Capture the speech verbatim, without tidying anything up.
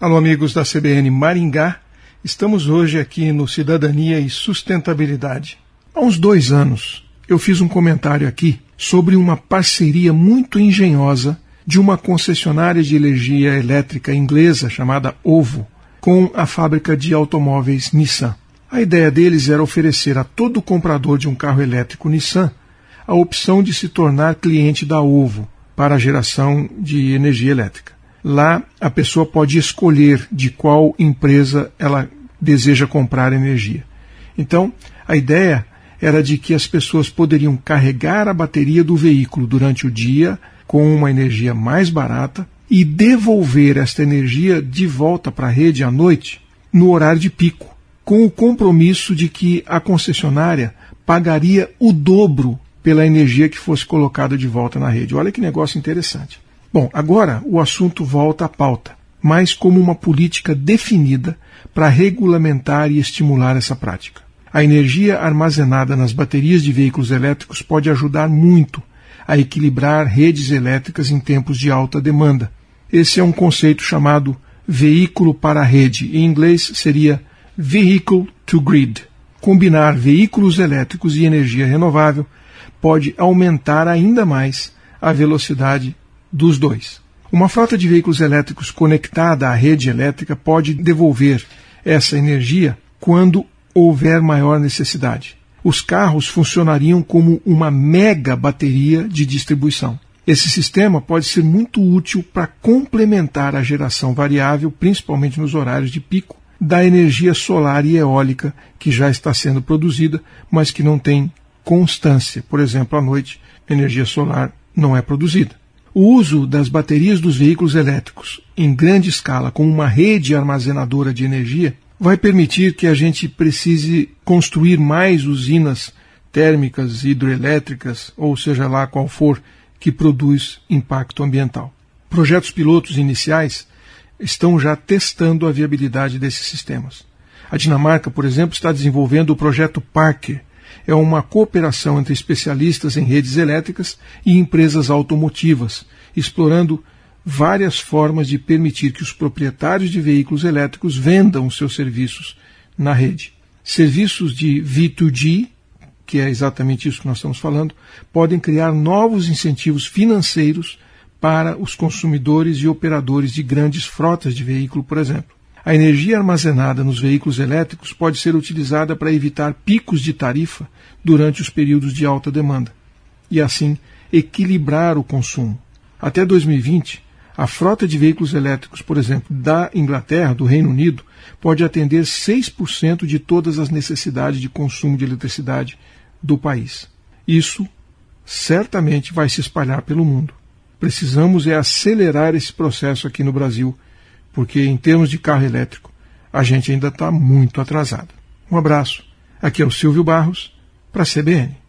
Alô, amigos da C B N Maringá, estamos hoje aqui no Cidadania e Sustentabilidade. Há uns dois anos eu fiz um comentário aqui sobre uma parceria muito engenhosa de uma concessionária de energia elétrica inglesa chamada OVO com a fábrica de automóveis Nissan. A ideia deles era oferecer a todo comprador de um carro elétrico Nissan a opção de se tornar cliente da OVO para a geração de energia elétrica. Lá a pessoa pode escolher de qual empresa ela deseja comprar energia. Então, a ideia era de que as pessoas poderiam carregar a bateria do veículo durante o dia com uma energia mais barata e devolver esta energia de volta para a rede à noite, no horário de pico, com o compromisso de que a concessionária pagaria o dobro pela energia que fosse colocada de volta na rede. Olha que negócio interessante. Bom, agora o assunto volta à pauta, mas como uma política definida para regulamentar e estimular essa prática. A energia armazenada nas baterias de veículos elétricos pode ajudar muito a equilibrar redes elétricas em tempos de alta demanda. Esse é um conceito chamado veículo para a rede. Em inglês seria Vehicle to Grid. Combinar veículos elétricos e energia renovável pode aumentar ainda mais a velocidade dos dois. Uma frota de veículos elétricos conectada à rede elétrica pode devolver essa energia quando houver maior necessidade. Os carros funcionariam como uma mega bateria de distribuição. Esse sistema pode ser muito útil para complementar a geração variável, principalmente nos horários de pico, da energia solar e eólica que já está sendo produzida, mas que não tem constância. Por exemplo, à noite, a energia solar não é produzida. O uso das baterias dos veículos elétricos em grande escala como uma rede armazenadora de energia vai permitir que a gente precise construir mais usinas térmicas, hidroelétricas, ou seja lá qual for, que produz impacto ambiental. Projetos pilotos iniciais estão já testando a viabilidade desses sistemas. A Dinamarca, por exemplo, está desenvolvendo o projeto Parker. É uma cooperação entre especialistas em redes elétricas e empresas automotivas, explorando várias formas de permitir que os proprietários de veículos elétricos vendam seus serviços na rede. Serviços de V dois G, que é exatamente isso que nós estamos falando, podem criar novos incentivos financeiros para os consumidores e operadores de grandes frotas de veículo, por exemplo. A energia armazenada nos veículos elétricos pode ser utilizada para evitar picos de tarifa durante os períodos de alta demanda e, assim, equilibrar o consumo. Até dois mil e vinte, a frota de veículos elétricos, por exemplo, da Inglaterra, do Reino Unido, pode atender seis por cento de todas as necessidades de consumo de eletricidade do país. Isso certamente vai se espalhar pelo mundo. Precisamos é acelerar esse processo aqui no Brasil, porque em termos de carro elétrico, a gente ainda está muito atrasado. Um abraço. Aqui é o Silvio Barros, para a C B N.